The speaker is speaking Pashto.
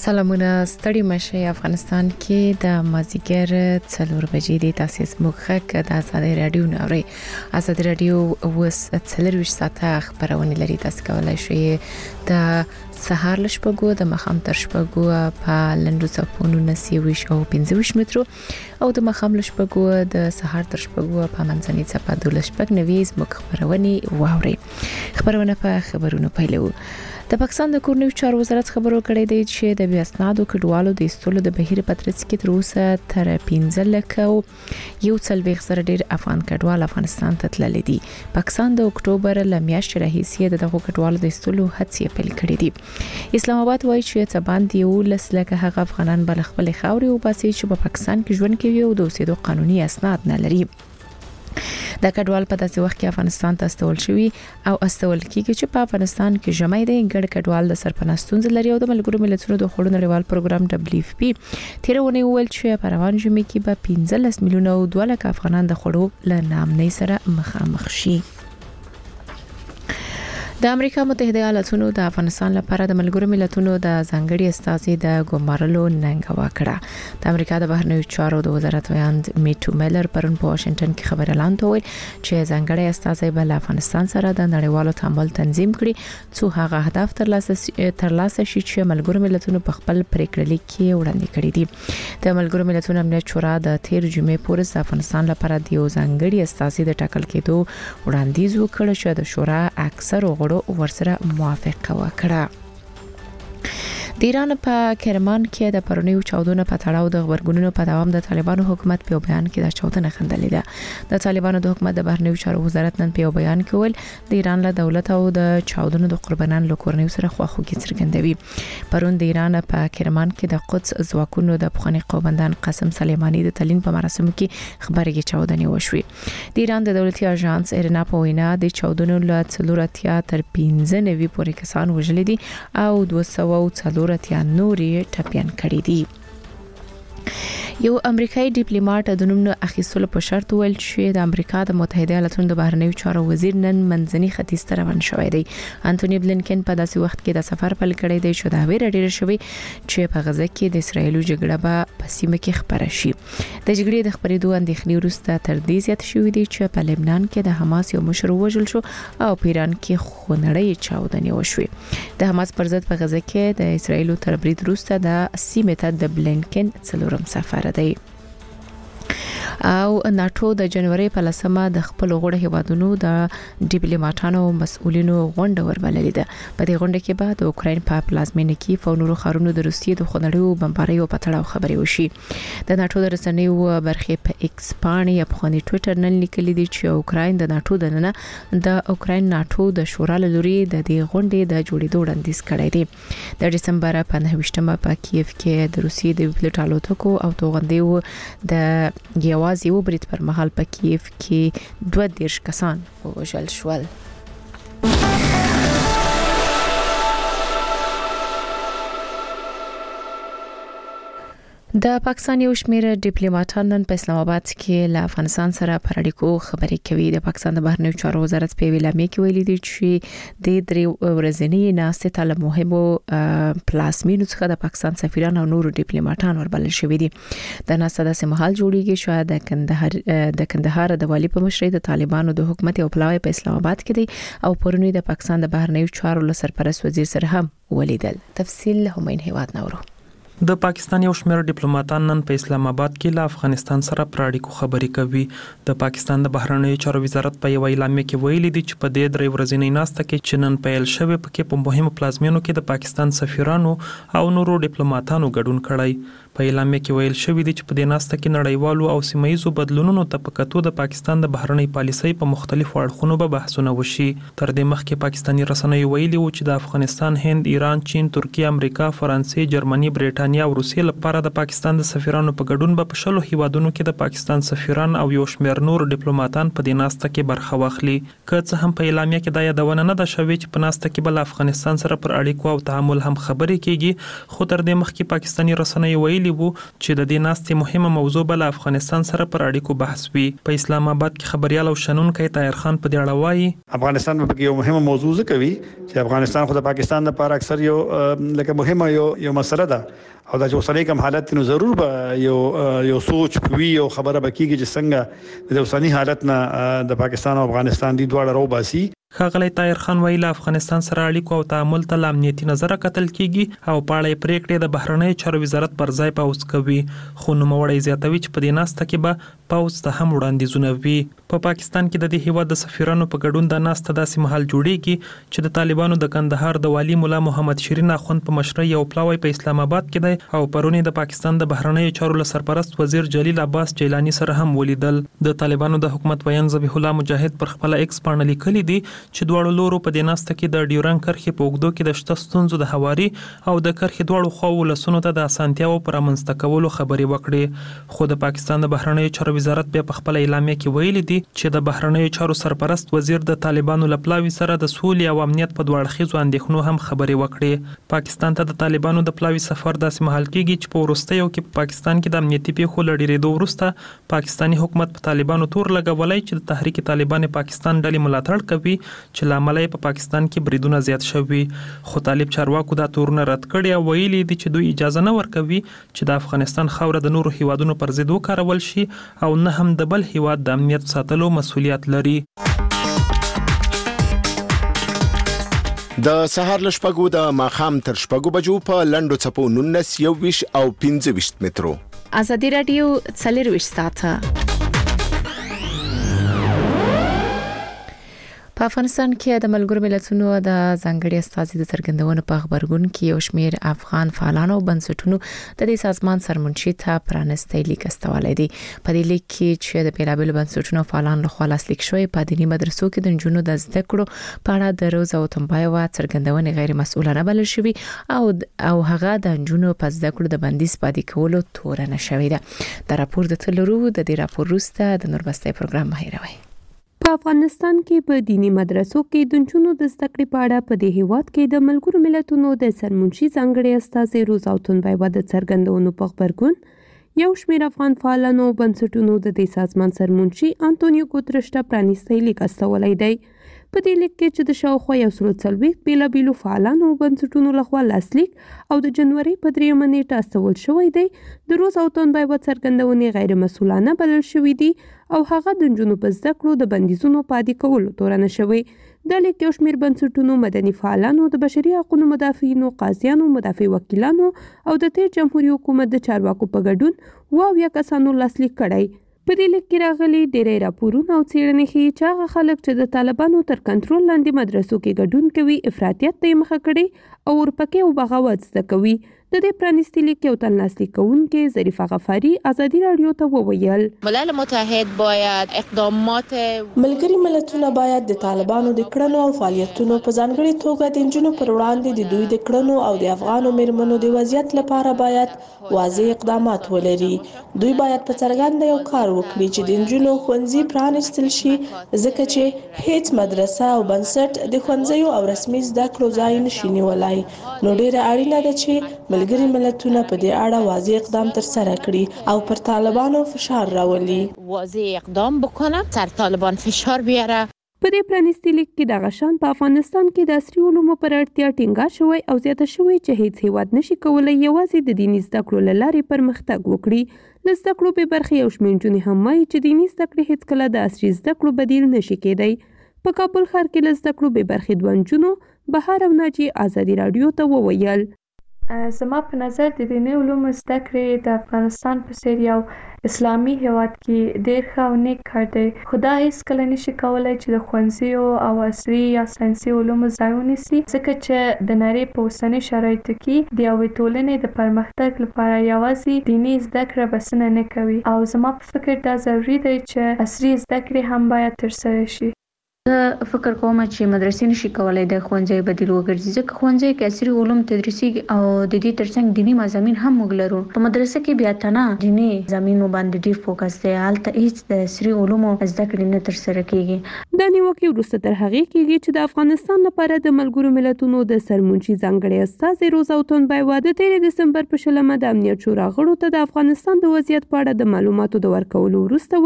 سلامونه ستړي مشه افغانستان کې د مازیګر 4 بجې د تاسیس مخک د آزادۍ رادیو نوري آزادۍ رادیو وس 4 ساعته خبرونه لري تاسو کولای شئ د سهار لشپګو د مخام تر شپګو په لندو صفونو نسیويش او 25 مترو او د مخام لشپګو د سهار تر شپګو په منځني صفه د لشپګ نویز مخبرونی واوري خبرونه په خبرونو پیلو د پاکستان د کورنیو چارو وزارت خبرو کړی دی چې د بیا اسنادو کډوالو د استولو د بهیر پترڅ کې تر اوسه تر 15 لک او یو څلويخ سره ډیر افغان کډوال افغانستان ته تللي دي. پاکستان د اکتوبر لمیاشتې راهیسې دغه کډوالو د استولو هڅې پیل کړې دي. اسلام آباد وایي چې څه باندې یو لسلکه هغه افغانان بل خپل خاوري او باسي چې په پاکستان کې ژوند کوي او د اوسېدو قانوني اسناد نه لري. د کډوال په داسې وخت کې افغانستان ته استول شوی او استول کیږي چې په افغانستان کې جمعي دي ګډ کډوال د سرپناستون لري او د ملګرو ملتونو د خړو نړیوال پروګرام WFP تیرونه ویل چې په روان جمعي کې به 15 میلیونه او 2 لک افغانان د خړو له نامنۍ سره مخامخ شي. د امریکا متحده ایالاتونو د افغانستان لپاره د ملګرو ملتونو د ځانګړي استازي د ګمارلو ننګوا کړه. د امریکا د بهرنیو چارو د وزارت ویاند میټو میلر پرون په واشنگټن کې خبر اعلان وکړ چې ځانګړي استازي بل افغانستان سره د نړیوالو تعامل تنظیم کړي څو هغه هدف ترلاسه شي چې ملګرو ملتونو په خپل پریکړه کې وړاندې کړی دي. د ملګرو ملتونو امنیت شورا د 13 جمعې پورې د افغانستان لپاره د یو ځانګړي استازي د ټاکل کېدو وړاندیز وکړ چې د شورا اکثر ورسره موافقه وکړه. د ایران په کرمان کې د پرونیو چاودنو په تړاو د خبرګونونو په دوام د طالبانو حکومت په بیان کې د چاودنه خندلې ده. د طالبانو د حکومت د بهرنیو چارو وزارت نن په بیان کې ویل د ایران له دولت او د چاودنو د قربانانو له کورنیو سره خواخوږي څرګندوي. پرون د ایران په کرمان کې د قدس ځواکونو د پخوانی قومندان قاسم سلیمانی د تلین په مراسمو کې خبرګي چاودنې وشوي. د ایران د دولتي اژانس ایرنا په وینا د چاودنو له 4 تر 15 نوي پورې کسان وژل دي او 200 نوري ټپيان کړي دي. یو امریکایي ډیپلوماټ د نوم اخیستلو په شرط ویل چې د امریکا د متحده ایالاتونو د بهرنیو چارو وزیر نن منځني ختیځ ته روان شوی دی. انټونی بلینکن په داسې وخت کې د سفر پیل کړی دی چې دا ویره ډیره شوی چې په غزه کې د اسرایل جګړه به په سیمه کې خبره شي. د جګړې د خبرېدو اندېښنې وروسته تر دې زیات شوې دي چې په لبنان کې د حماس یو مشر وژل شو او په ایران کې خونړۍ چاودنې وشوې. د حماس پر ضد په غزه کې د اسرایل تر برید وروسته د سیمه ته د بلینکن څلورم سفر دی. او ناتو د جنوري په لسمه د خپل غوړ هیوادونو د ډیپلوماټانو مسؤلینو غونډه وربللې ده. په دې غونډه کې به د اوکرين په پلازمینه کې فونورو خارونو د روسیې د خونړیو بمباریو په تړاو خبرې وشي. د ناتو د رسنیو برخې په ایکس باندې په خوني ټوئیټر نن لیکلي دي چې اوکرين د ناتو د ننه د اوکرين ناتو د شورا لوري د دې غونډې د جوړېدو وړاندیز کړی دی. د دسمبر په 9مه په کیف کې د روسیې د پلوټ الوتکو او توغندیو د یوازې یو برید پر مهال په کیف کې 22 کسان وژل شول. د پاکستان یو شمېر ډیپلوماټان نن په اسلام آباد کې له افغانستان سره پر اړیکو خبرې کوي. د پاکستان د بهرنیو چارو وزارت په ویلامې کې ویلي دي چې د 3 ورځې ناستې ته له مهمو پلاسمینو څخه د پاکستان سفیران او نورو ډیپلوماټان وربلل شوي دي. د ناستې د سمحال جوړیږي شاید د کندهار د والی په مشرۍ د طالبانو د حکومت او پلاوی په اسلام آباد کې دي او پرونی د پاکستان د بهرنیو چارو له سرپرست وزیر سره هم ولیدل. تفصیل همین هیواد نورو. د پاکستان یو شمېر ډیپلوماټان نن په اسلام آباد کې له افغانستان سره پر اړیکو خبرې کوي. د پاکستان د بهرنیو چارو وزارت په یو اعلامیه کې ویلي دي چې په دې 3 ورځې ناسته کې چې نن پیل شوه پکې په مهمو پلازمینو کې د پاکستان سفیرانو او نورو ډیپلوماټانو ګډون کړی. په اعلامیه کې ویل شوی دی چې په دې ناسته کې نړیوالو او سیمایي بدلونونو ته په کتو د پاکستان د بهرنی پالیسۍ په مختلفو اړخونو به بحثونه وشي. تر دې مخکې پاکستاني رسنیو ویلي و چې د افغانستان، هند، ایران، چین، ترکیه، امریکا، فرانسې، جرمني، بریټانیا او روسیې لپاره د پاکستان د سفیرانو په ګډون به په 20 هیوادونو کې د پاکستان سفیران او یو شمېر نور ډیپلوماټان په دې ناسته کې برخه واخلي. که څه هم په اعلامیه کې دا یادونه نه ده شوې چې په ناسته کې بل افغانستان سره پر اړیکو او تعامل هم خبرې کیږي، خو تر دې مخکې پاکستاني رسنیو ویلي ویلي وو چې د دې ناستې مهمه موضوع بل افغانستان سره پر اړیکو بحث وي. په اسلام آباد کې خبريال او شنونکي طاهر خان په دې اړه وایي افغانستان په یو مهمه موضوع کوي چې افغانستان خو د پاکستان لپاره اکثر یو لکه مهمه یو مسله ده او دا چې اوسنۍ کوم حالت نو ضرور به یو سوچ کوي او خبره بکیږي چې څنګه د اوسنۍ حالت نه د پاکستان او افغانستان د دواړو روباسي. ښاغلی طاهر خان ویل افغانستان سره اړیکو او تعامل ته امنیتي نظر کتل کیږي او پاړې پریکړې د بهرنی چارو وزارت پر ځای پاوز کوي. خو نوموړی زیاتوي چې په دې ناسته کې به پاوز ته هم وړاندیزونه وي. په پاکستان کې د دې هیواد د سفیرانو په ګډون د ناسته داسې مهال جوړیږي چې د طالبانو د کندهار د والی مولا محمد شیرین اخوند په مشرۍ یو پلاوی په اسلام آباد کې دی او پرونی د پاکستان د بهرنی چارو سرپرست وزیر جلیل عباس جیلانی سره هم ولیدل. د طالبانو د حکومت ویان ذبیح الله مجاهد پر خپل ایکس باندې لیکلي دي چې دواړو لورو په دې ناسته کې د ډیورنډ کرښې په اوږدو کې د شته ستونزو د هواري او د کرښې دواړو خواو ولسونو ته د اسانتیاو پر رامنځته کولو خبرې وکړې. خو د پاکستان د بهرنی چارو وزارت بیا په خپل اعلامیه کې ویلي دي چې د بهرنی چارو سرپرست وزیر د طالبانو له پلاوي سره د سولې او امنیت په دواړو خيزو اندېښنو هم خبرې وکړې. پاکستان ته د طالبانو د پلاوي سفر داسې مهال کېږي چې په وروستیو کې په پاکستان کې د امنیتي پیښو لړېدو وروسته پاکستاني حکومت په طالبانو تور لګولای چې د تحریک طالبان پاکستان ډلې ملاتړ کوي چې لامل په پاکستان کې بریدونه زیات شوي. خو طالب چارواکو دا تورونه رد کړي او ویلي دي چې دوی اجازه نه ورکوي چې د افغانستان خاوره د نورو هیوادونو پر ضد وکارول شي او نه هم د بل هیواد د امنیت ساتلو مسؤلیت لري. د سهار له شپږو د ماښام تر شپږو بجو په لنډو څپو 19 21 او 25 مترو. ازادي رادیو 24 ساعته په افغانستان کې د ملګرو ملتونو د ځانګړي استازي د څرګندونو په خبرګون کې یو شمېر افغان فعالانو او بنسټونو د دې سازمان سرمنشي ته پرانستې لیک استولې دي. په دې لیک کې چې د بیلابل بنسټونو فعالانو لخوا لاسلیک شوی په دیني مدرسو کې د نجونو د زده کړو په اړه د روزا وتمبایو څرګندونې غیر مسؤلانه بلل شوی او هغه د نجونو په زده کړو د بندیز پاتې کولو تورنه شوی ده. د راپور د تلورو د دې راپور وروسته د نوربستي پروګرام مهیروي. په افغانستان کې په دینی مدرسو کې د نجونو د زده کړې په اړه په دې هیواد کې د ملګرو ملتونو د سرمنشي ځانګړي استازي روزا وتمبایو د څرګندونو په خبرګون یو شمېر افغان فعالانو او بنسټونو د دې سازمان سرمنشي انټونیو ګوترش ته پرانیستی لیک استولی دی. په دې لیک کې چې د شاوخوا 140 بیلابیلو فعالانو او بنسټونو لخوا لاسلیک او د جنوري په 3 نیټه استول شوی دی د روزا وتمبایو څرګندونې غیر مسؤلانه بلل شوی دي او هغه د نجونو په زده کړو د بندیزونو پاتې کولو تورنه شوی. د لیک یو شمېر بنسټونو مدني فعالانو د بشري حقوقو مدافعینو قاضیانو مدافع وکیلانو او د تیر جمهوریت حکومت د چارواکو په ګډون 22 کسانو لاسلیک کړی. په دې لیک کې راغلي ډېری راپورونه او څېړنې ښیي چې هغه خلک چې د طالبانو تر کنټرول لاندې مدرسو کې ګډون کوي افراطیت ته یې مخه کړې او ورپکې او بغاوت زده کوي. د دې پرانیستي لیک یو تن لاسلیک کوونکی ظریفه غفاری ازادي رادیو ته وویل ملل متحد باید اقدامات ملګري ملتونه باید د طالبانو د کړنو او فعالیتونو په ځانګړي توګه د نجونو پر وړاندې د دوی د کړنو او د افغانو میرمنو د وضعیت لپاره باید واضح اقدامات ولري. دوی باید په څرګنده یو کار وکړي چې د نجونو ښوونځي پرانیستل شي ځکه چې هیڅ مدرسه او بنسټ د ښوونځیو او رسمي زده کړو ځای نشي نیولای. نو ډیره اړینه ده چې ملګري ملتونه په دې اړه واضح اقدام ترسره کړي او پر طالبانو فشار راولي. واضح اقدام بکنه سر طالبان فشار بیاره. په دې پرانیستي لیک کې د غشان په افغانستان کې د عصري علومو پر اړتیا ټینګار شوی او زیاته شوی چې هیڅ هیواد نشي کولای یوازې د دیني زده کړو له لارې پرمختګ وکړي. له زده کړو بې برخې یو شمېر نجونې هم وایي چې دیني زده کړې هیڅکله د عصري زده کړو بدیل نشي کېدی. په کابل ښار کې له زده کړو بې برخې 2 نجونو بهار او ناجي ازادي رادیو ته وویل زما په نظر د دیني علومو زده کړې د افغانستان په څېر یو اسلامي هیواد کې ډېر ښه او نیک کار دی. خو دا هیڅکله نشي کولی چې د ښوونځیو او عصري یا ساینسي علومو ځای ونیسي ځکه چې د نړۍ په اوسني شرایطو کې د یوې ټولنې د پرمختګ لپاره یوازې دیني زده کړه بسنه نه کوي او زما په فکر دا ضروري دی چې عصري زده کړې هم باید ترسره شي. زه فکر کوم چې مدرسې نشي کولای د ښوونځي بدیل وګرځي، ځکه ښوونځي کې عصري علوم تدریسي او د دې ترڅنګ دینی مضامین هم موږ لرو. په مدرسه کې بیا تنه دینی مضامینو باندې ډیر فوکس دی، هلته هیڅ د عصري علومو زده کړې نه ترسره کیږي. د نیوکې وروسته تر هغې کېږي چې د افغانستان لپاره د ملګرو ملتونو د سرمنشي ځانګړي استازي روزا اوتونبایوا د 13 دسمبر په 20 د امنیت شورا غړو ته د افغانستان د وضعیت په اړه د معلوماتو د ورکولو وروسته